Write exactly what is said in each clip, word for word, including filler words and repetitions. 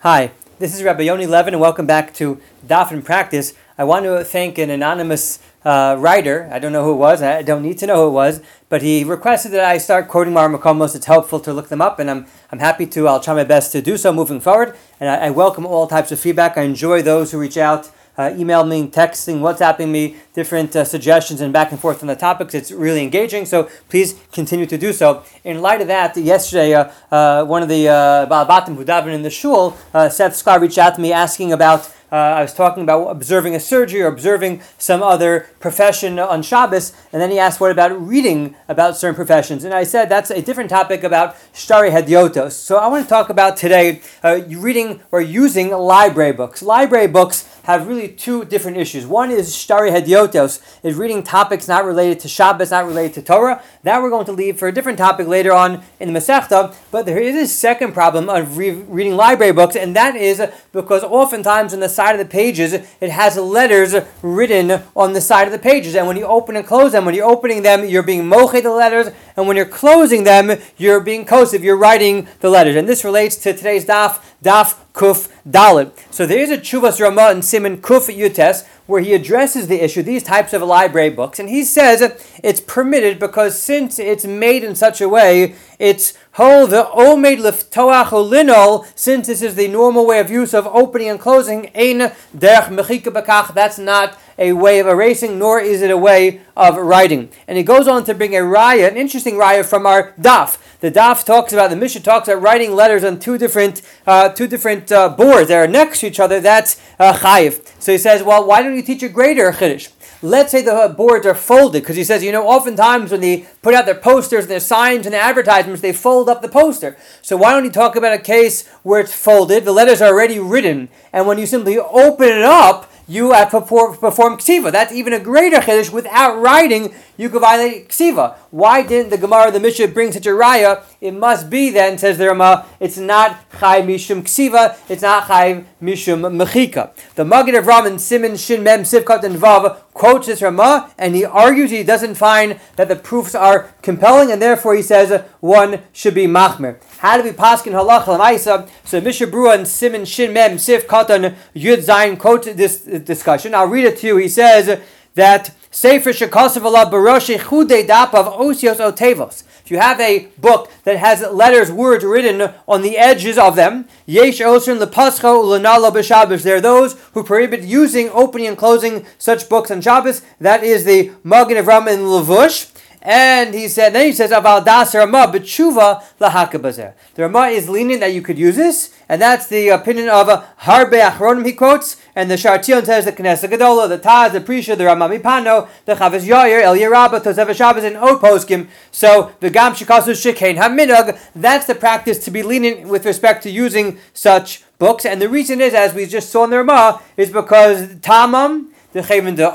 Hi, this is Rabbi Yoni Levin, and welcome back to Daf in Practice. I want to thank an anonymous uh, writer. I don't know who it was. I don't need to know who it was, but he requested that I start quoting Mar Makomos. It's helpful to look them up, and I'm I'm happy to. I'll try my best to do so moving forward. And I, I welcome all types of feedback. I enjoy those who reach out. Uh, email me, texting, WhatsApping me, different uh, suggestions and back and forth on the topics. It's really engaging, so please continue to do so. In light of that, yesterday, uh, uh, one of the uh, Baal Batim who davened in the shul, uh, Seth Sklar, reached out to me asking about, uh, I was talking about observing a surgery or observing some other profession on Shabbos, and then he asked, what about reading about certain professions? And I said, that's a different topic about Shtari Hediotos. So I want to talk about today uh, reading or using library books. Library books have really two different issues. One is Shtari Hediotos, is reading topics not related to Shabbos, not related to Torah. That we're going to leave for a different topic later on in the Masechta. But there is a second problem of re- reading library books, and that is because oftentimes on the side of the pages, it has letters written on the side of the pages. And when you open and close them, when you're opening them, you're being moche the letters, and when you're closing them, you're being kosiv, you're writing the letters. And this relates to today's daf, daf Kuf Dalet. So there is a Chuvas Ramah in Siman Kuf Yutes where he addresses the issue, these types of library books, and he says it's permitted because since it's made in such a way, it's hol the omed liftoach olinol, since this is the normal way of use of opening and closing, ein derech mechika bakach, that's not a way of erasing, nor is it a way of writing. And he goes on to bring a raya, an interesting raya from our daf. The daf talks about, the Mishnah talks about writing letters on two different uh, two different uh, boards that are next to each other. That's uh, chayiv. So he says, well, why don't you teach a greater chiddush? Let's say the boards are folded, because he says, you know, oftentimes when they put out their posters and their signs and their advertisements, they fold up the poster. So why don't you talk about a case where it's folded, the letters are already written, and when you simply open it up, you have performed perform ksiva. That's even a greater chiddush. Without writing, you could violate ksiva. Why didn't the Gemara, the Mishnah, bring such a raya? It must be then, says the Rama, it's not chai mishum ksiva, it's not chai mishum mechika. The Magen of Ram in Siman Shin Mem Sivkat and Vav quotes this Rama, and he argues he doesn't find that the proofs are compelling, and therefore he says one should be machmer. How do we paskin halacha l'maisa? So Mishnah Brura and Siman Shin Mem Sivkat and Yud Zayin quote this discussion. I'll read it to you. He says that Sefer Shekasav Allah Baroshi Chudei Dapav Osios Otevos. If you have a book that has letters, words written on the edges of them, Yesh Osrin Lepascha Ulanala B'Shabbos. There are those who prohibit using, opening, and closing such books on Shabbos. That is the Magen of Ram in Levush. And he said, then he says, Aval Das Ramah B'Tshuva Lahakabazer. The Ramah is lenient that you could use this, and that's the opinion of uh, Harbe Achronim, he quotes, and the Shartion says the Knesset Gedola, the Taz, the Prisha, the Ramah Mipano, the Chavez Yair, El Yerabah, Tosev Shabbos, and Od Poskim. So the Gam Shikasu Shekain Haminag, that's the practice to be lenient with respect to using such books. And the reason is, as we just saw in the Ramah, is because Tamam, since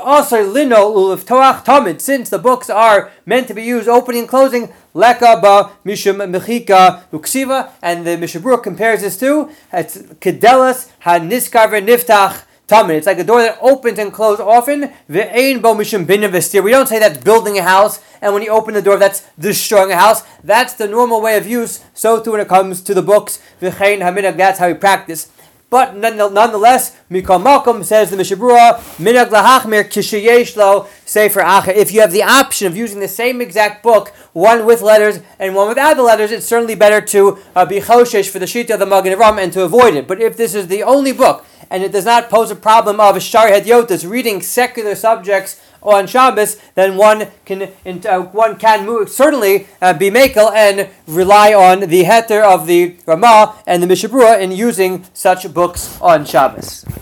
the books are meant to be used opening and closing, leka ba mishum mechika uksiva, and the Mishnah Brura compares this to it's kedelas haniskaver niftach tamid. It's like a door that opens and closes often. Ve'ein bo mishum bina vestir. We don't say that's building a house, and when you open the door, that's destroying a house. That's the normal way of use. So too when it comes to the books, ve'chein haminag. That's how we practice. But nonetheless, Mikol Malcolm says the Mishnah Brura, Minag lahachmir kishayesh lo sefer acher. If you have the option of using the same exact book, one with letters and one without the letters, it's certainly better to uh, be choshesh for the shita of the Magen Avraham and to avoid it. But if this is the only book and it does not pose a problem of Shtari Hediotos, reading secular subjects on Shabbos, then one can uh, one can move, certainly uh, be mekel and rely on the heter of the Ramah and the Mishnah Brura in using such books on Shabbos.